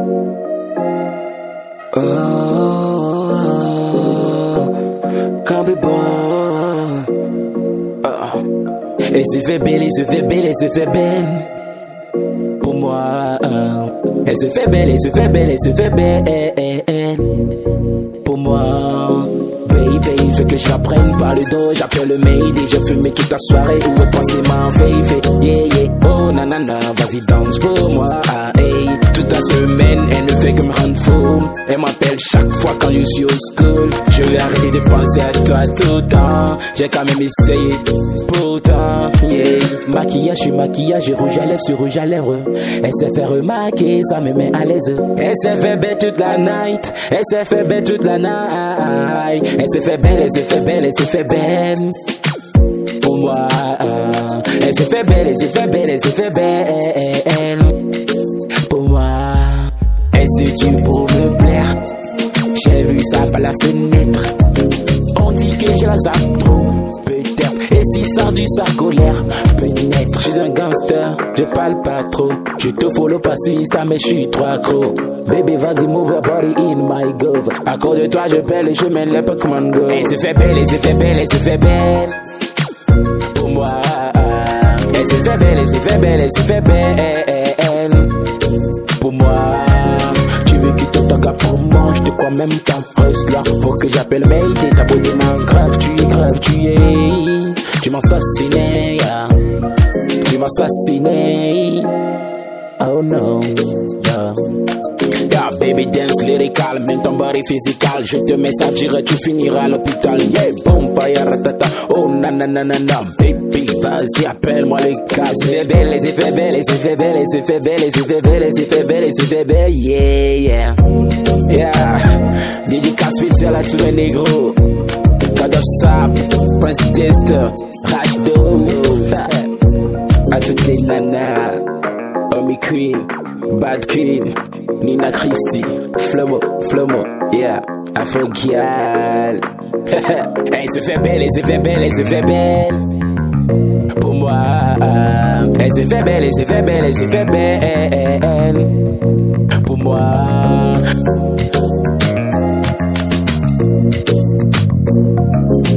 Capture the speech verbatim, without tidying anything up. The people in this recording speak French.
Oh, quand be bon. Oh. Elle se fait belle, elle se fait belle, elle se fait belle. Pour moi, hein. Elle se fait belle, elle se fait belle, elle se fait belle. Pour moi, baby, je veux que j'apprenne par le dos. J'appelle le maid et je fume toute la soirée. Où est passé ma fave? Yeah, yeah, oh nanana, vas-y danse pour moi. Ah, hey. Toute la semaine, elle ne fait que me rendre fou. Elle m'appelle chaque fois quand je suis au school. Je vais arrêter de penser à toi tout le temps. J'ai quand même essayé, pourtant, yeah. Maquillage sur maquillage, rouge à lèvres sur rouge à lèvres. Elle s'est fait remarquer, ça me met à l'aise. Elle s'est fait belle toute la night. Elle s'est fait belle toute la night. Elle s'est fait belle, elle s'est fait belle, elle s'est fait belle. Pour moi, elle s'est fait belle, elle s'est fait belle, elle s'est fait belle. Pour moi, elle se tue pour me plaire. J'ai vu ça par la fenêtre. On dit que je la zappe trop, peut-être. Et si ça du sa colère, peut-être. Je suis un gangster, je parle pas trop. Je te follow pas sur Insta, mais je suis trop accro. Baby, vas-y, move your body in my glove. À cause de toi, je perds le chemin, le Pokémon Go. Elle se fait belle, elle se fait belle, elle se fait belle. Pour moi, elle se fait belle, elle se fait belle, elle se fait belle. Pour moi, tu veux quitter ton gars pour moi, je te crois même tant. Reste là pour que j'appelle Mayday. T'as beau dire grave, tu es grave, tu es. Tu m'as assassiné, yeah. Tu m'as assassiné. Oh no, yeah. Yeah, baby dance lyrical, même ton body physical. Je te mets ça direct, tu finiras à l'hôpital. Yeah, boom, paya ratata. Oh nananana, baby, vas-y, appelle-moi le cas. Elle se fait belle, elle se fait belle, elle se fait belle, elle se fait belle, elle se fait belle, elle se fait belle, elle se fait belle, yeah, yeah. Yeah, dédicace spéciale à tous les négros. God of Sap, Prince Dexter, Rajdo, à toutes les nanas. Homie Queen, Bad Queen, Nina Christie, Flomo, Flomo, yeah, Afro Gyal. Elle se fait belle, elle se fait belle, elle se fait belle. Pour moi, elle se fait belle, elle se fait belle, elle se fait belle. Pour moi.